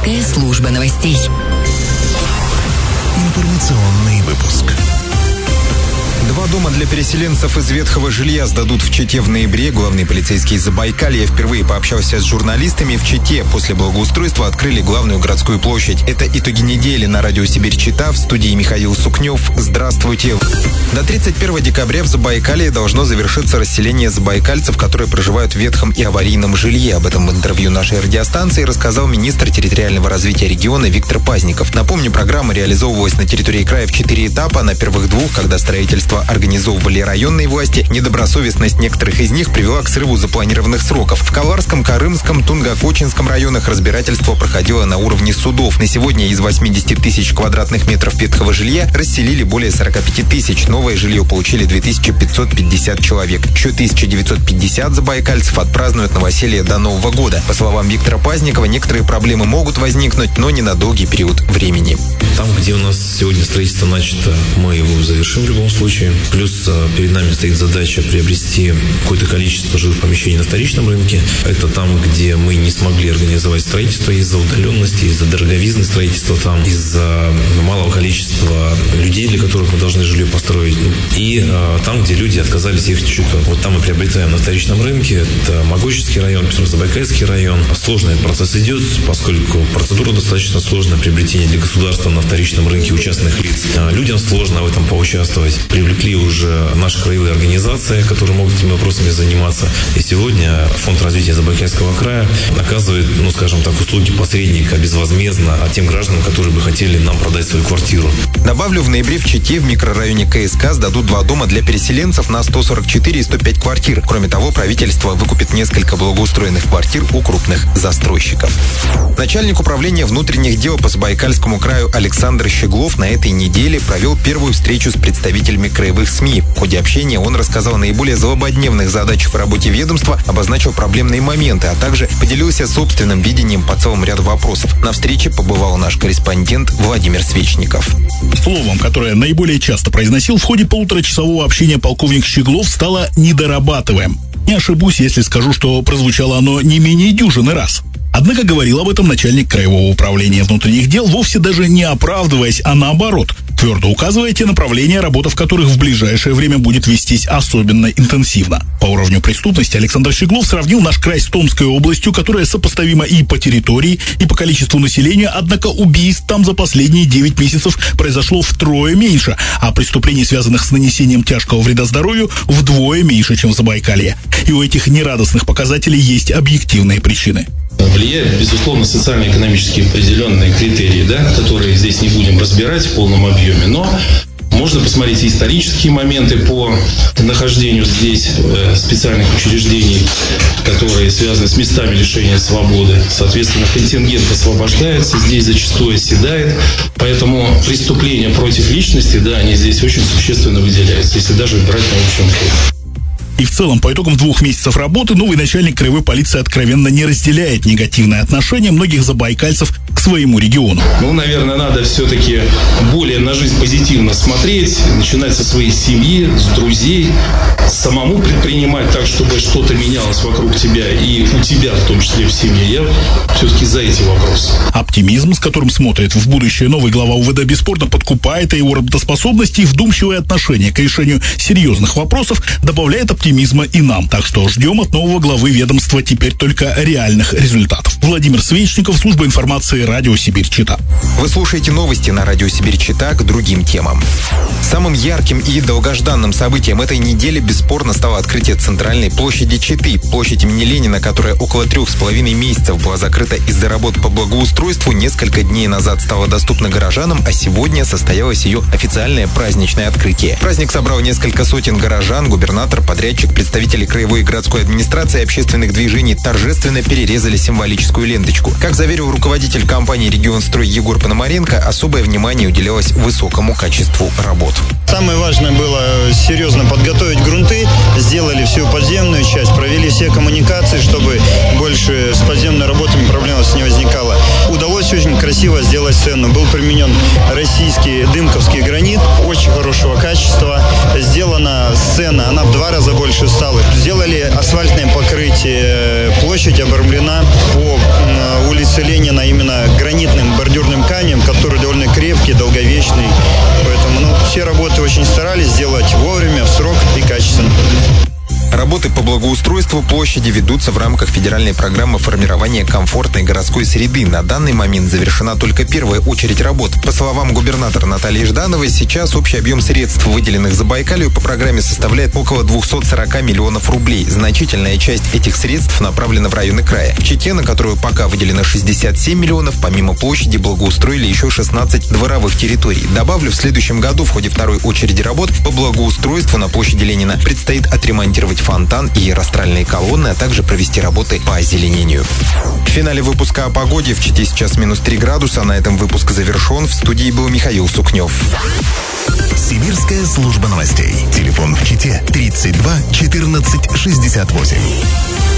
Краевская служба новостей. Информационный выпуск. 2 дома для переселенцев из ветхого жилья сдадут в Чите в ноябре. Главный полицейский Забайкалья впервые пообщался с журналистами. В Чите после благоустройства открыли главную городскую площадь. Это итоги недели на радио Сибирь-Чита. В студии Михаил Сукнев. Здравствуйте. До 31 декабря в Забайкалье должно завершиться расселение забайкальцев, которые проживают в ветхом и аварийном жилье. Об этом в интервью нашей радиостанции рассказал министр территориального развития региона Виктор Пазников. Напомню, программа реализовывалась на территории края в 4 этапа. На первых 2, когда строительство организовывали районные власти, недобросовестность некоторых из них привела к срыву запланированных сроков. В Каларском, Карымском, Тунго-Кочинском районах разбирательство проходило на уровне судов. На сегодня из 80 тысяч квадратных метров ветхого жилья расселили более 45 тысяч. Новое жилье получили 2550 человек. Еще 1950 забайкальцев отпразднуют новоселье до Нового года. По словам Виктора Пазникова, некоторые проблемы могут возникнуть, но не на долгий период времени. Там, где у нас сегодня строительство начато, мы его завершим в любом случае. Плюс перед нами стоит задача приобрести какое-то количество жилых помещений на вторичном рынке. Это там, где мы не смогли организовать строительство из-за удаленности, из-за дороговизны строительства там, из-за малого количества людей, для которых мы должны жилье построить. И там, где люди отказались ехать в Читу. Вот там мы приобретаем на вторичном рынке. Это Могучевский район, Петровско-Забайкальский район. Сложный процесс идет, поскольку процедура достаточно сложная. Приобретение для государства на вторичном рынке у частных лиц. Людям сложно в этом поучаствовать. Привлекли уже наши краевые организации, которые могут этими вопросами заниматься. И сегодня Фонд развития Забайкальского края оказывает, услуги посредника безвозмездно тем гражданам, которые бы хотели нам продать свою квартиру. Добавлю, в ноябре в Чите в микрорайоне КСК сдадут 2 дома для переселенцев на 144 и 105 квартир. Кроме того, правительство выкупит несколько благоустроенных квартир у крупных застройщиков. Начальник управления внутренних дел по Забайкальскому краю Александр Щеглов на этой неделе провел первую встречу с представителями краевых СМИ. В ходе общения он рассказал о наиболее злободневных задачах в работе ведомства, обозначил проблемные моменты, а также поделился собственным видением по целому ряду вопросов. На встрече побывал наш корреспондент Владимир Свечников. Словом, которое наиболее часто произносил в ходе полуторачасового общения полковник Щеглов, стало «недорабатываем». Не ошибусь, если скажу, что прозвучало оно не менее дюжины раз. Однако говорил об этом начальник Краевого управления внутренних дел, вовсе даже не оправдываясь, а наоборот, твердо указывая те направления, работа в которых в ближайшее время будет вестись особенно интенсивно. По уровню преступности Александр Щеглов сравнил наш край с Томской областью, которая сопоставима и по территории, и по количеству населения, однако убийств там за последние 9 месяцев произошло втрое меньше, а преступлений, связанных с нанесением тяжкого вреда здоровью, вдвое меньше, чем в Забайкалье. И у этих нерадостных показателей есть объективные причины. Влияют, безусловно, социально-экономические определенные критерии, которые здесь не будем разбирать в полном объеме, но можно посмотреть и исторические моменты по нахождению здесь специальных учреждений, которые связаны с местами лишения свободы. Соответственно, контингент освобождается, здесь зачастую оседает. Поэтому преступления против личности, они здесь очень существенно выделяются, если даже брать на общем фоне. И в целом, по итогам 2 месяцев работы, новый начальник краевой полиции откровенно не разделяет негативное отношение многих забайкальцев к своему региону. Наверное, надо все-таки более на жизнь позитивно смотреть, начинать со своей семьи, с друзей, самому предпринимать так, чтобы что-то менялось вокруг тебя и у тебя, в том числе в семье. Я все-таки за эти вопросы. Оптимизм, с которым смотрит в будущее новый глава УВД, бесспорно подкупает, и его работоспособность и вдумчивое отношение к решению серьезных вопросов добавляет оптимизма и нам. Так что ждем от нового главы ведомства теперь только реальных результатов. Владимир Свечников, служба информации радио Сибирь-Чита. Вы слушаете новости на радио Сибирь-Чита к другим темам. Самым ярким и долгожданным событием этой недели бесспорно стало открытие центральной площади Читы. Площадь имени Ленина, которая около 3,5 месяцев была закрыта из-за работ по благоустройству, несколько дней назад стала доступна горожанам, а сегодня состоялось ее официальное праздничное открытие. Праздник собрал несколько сотен горожан. Губернатор, подрядчик, представители краевой и городской администрации и общественных движений торжественно перерезали символическую ленточку. Как заверил руководитель компании «Регионстрой» Егор Пономаренко, особое внимание уделялось высокому качеству работ. Самое важное было серьезно подготовить грунты, сделали всю подземную часть, провели все коммуникации, чтобы больше с подземными работами проблем не возникало. Удалось очень красиво сделать сцену. Был применен российский дымковский гранит, очень хорошего качества. Сделана сцена, она в 2 раза больше стала. Сделали асфальтное покрытие, площадь обрамлена по улице улице Ленина именно гранитным бордюрным камнем, который довольно крепкий, долговечный. Поэтому все работы очень старались сделать вовремя, в срок и качественно. Работы по благоустройству площади ведутся в рамках федеральной программы формирования комфортной городской среды. На данный момент завершена только первая очередь работ. По словам губернатора Натальи Ждановой, сейчас общий объем средств, выделенных Забайкалью по программе, составляет около 240 миллионов рублей. Значительная часть этих средств направлена в районы края. В Чите, на которую пока выделено 67 миллионов, помимо площади благоустроили еще 16 дворовых территорий. Добавлю, в следующем году в ходе второй очереди работ по благоустройству на площади Ленина предстоит отремонтировать фонтан и растральные колонны, а также провести работы по озеленению. В финале выпуска о погоде. В Чите сейчас -3 градуса. На этом выпуск завершен. В студии был Михаил Сукнев. Сибирская служба новостей. Телефон в Чите 32 14 68.